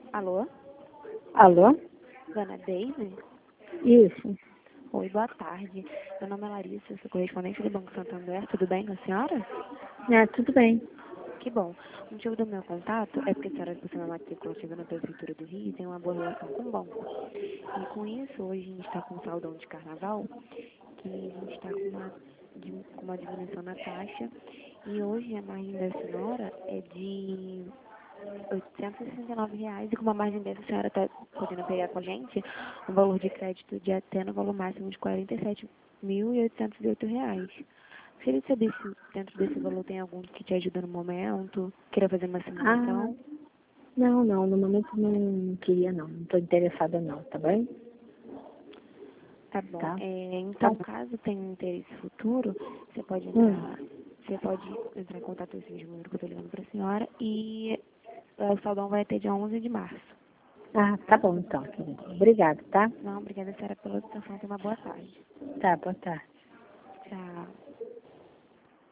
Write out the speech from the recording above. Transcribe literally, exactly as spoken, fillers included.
Alô? Alô? Dona Daisy? Isso. Oi, boa tarde. Meu nome é Larissa, eu sou correspondente do Banco Santander. Tudo bem com a senhora? É, tudo bem. Que bom. O motivo do meu contato é porque a senhora possui uma matrícula ativa na Prefeitura do Rio e tem uma boa relação com o banco. E com isso, hoje a gente está com um saldão de carnaval, que a gente está com uma, de- com uma diminuição na taxa. E hoje a margem da senhora é de oitocentos e sessenta e nove reais, e com uma margem dessa a senhora está podendo pegar com a gente um valor de crédito de até no valor máximo de quarenta e sete mil e oitocentos e oito reais. Queria saber se dentro desse valor tem algum que te ajuda no momento, queira fazer uma Ah, simulação. não, não, no momento não queria não, não estou interessada não, tá bem? Tá bom. Tá? É, Tá então, bom. caso tenha um interesse futuro, você pode Hum. entrar, você pode entrar em contato com esse mesmo número que eu estou ligando para a senhora, e é, o saldão vai até dia onze de março. Ah, tá bom então, querida. Obrigada, tá? Não, obrigada, senhora, pela atenção. Tenha uma boa tarde. Tá, boa tarde. Tchau.